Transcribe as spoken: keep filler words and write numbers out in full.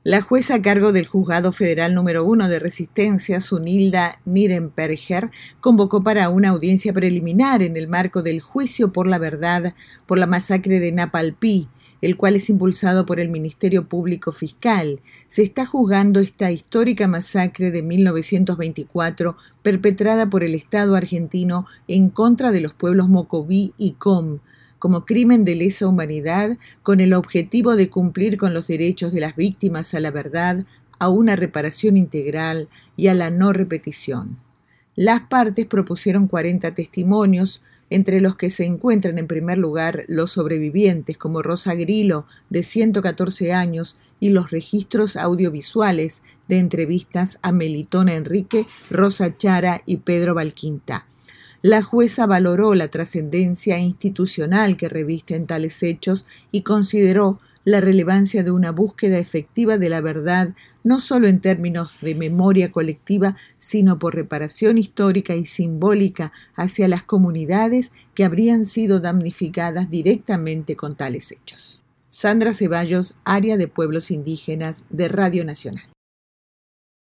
La jueza a cargo del Juzgado Federal número uno de Resistencia, Sunilda Nirenberger, convocó para una audiencia preliminar en el marco del Juicio por la Verdad por la masacre de Napalpí, el cual es impulsado por el Ministerio Público Fiscal. Se está juzgando esta histórica masacre de mil novecientos veinticuatro perpetrada por el Estado argentino en contra de los pueblos Mocoví y Com, como crimen de lesa humanidad, con el objetivo de cumplir con los derechos de las víctimas a la verdad, a una reparación integral y a la no repetición. Las partes propusieron cuarenta testimonios, entre los que se encuentran en primer lugar los sobrevivientes como Rosa Grillo, de ciento catorce años, y los registros audiovisuales de entrevistas a Melitón Enrique, Rosa Chara y Pedro Valquinta. La jueza valoró la trascendencia institucional que revisten tales hechos y consideró la relevancia de una búsqueda efectiva de la verdad, no solo en términos de memoria colectiva, sino por reparación histórica y simbólica hacia las comunidades que habrían sido damnificadas directamente con tales hechos. Sandra Ceballos, Área de Pueblos Indígenas de Radio Nacional.